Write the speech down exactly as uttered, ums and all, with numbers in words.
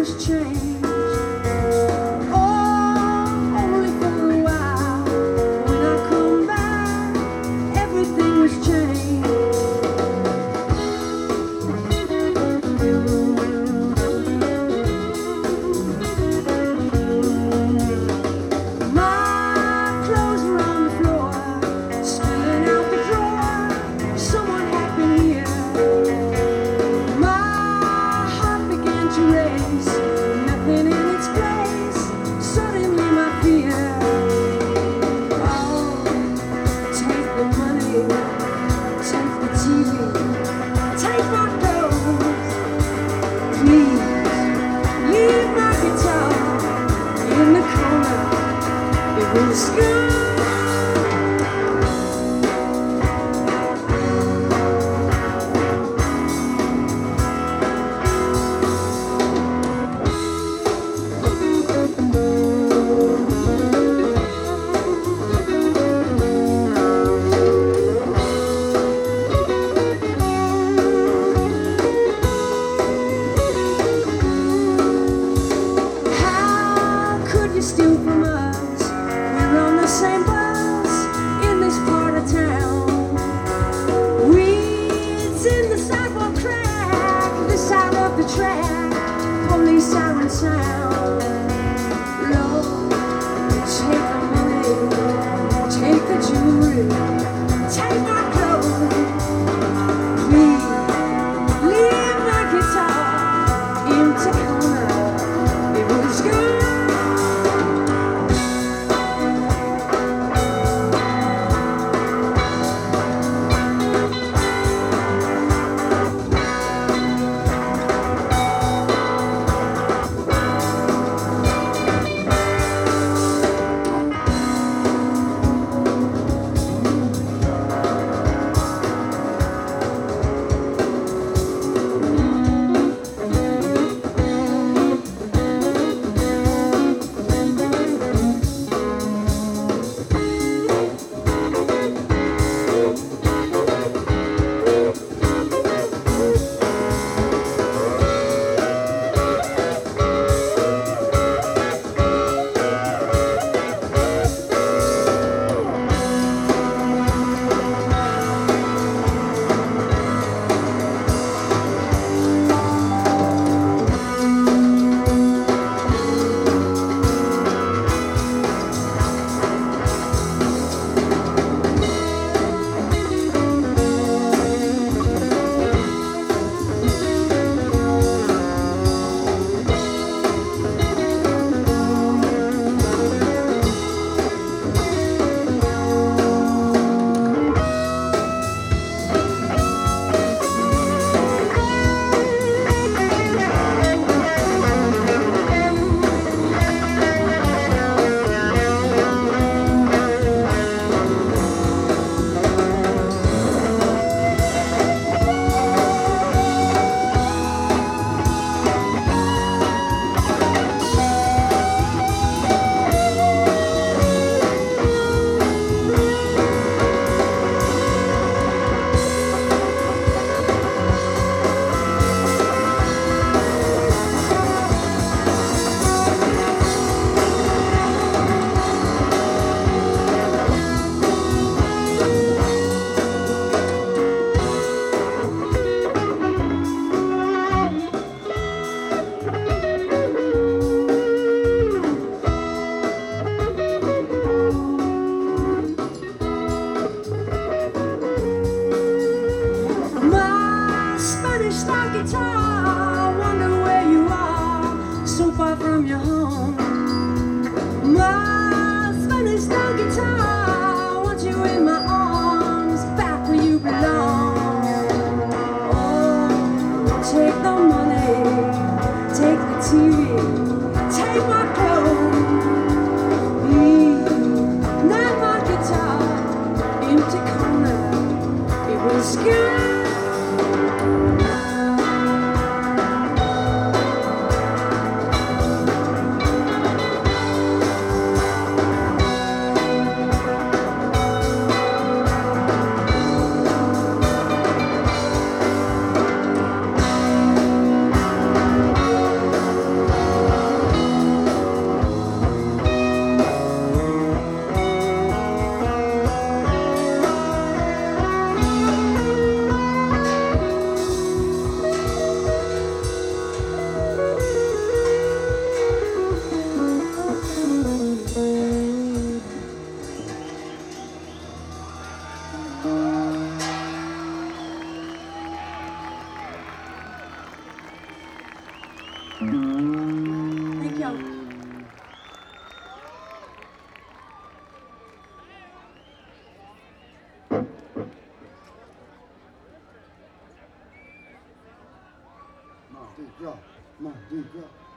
has changed. Oh, only for a while. When I come back, everything has changed. My clothes are on the floor, spilling out the drawer. Someone had been here. My heart began to race, nothing in its place. Suddenly my fear. Oh, take the money, take the T V, take my clothes. Please, leave my guitar in the corner. It was good. How could you steal from us? We're on the same bus in this part of town. Weeds in the sidewalk crack, this side of the track, police siren sound. Lord, take the money, take the jewelry, take my clothes. Please, leave my guitar in the corner. It was good. Thank you. Maldita, maldita.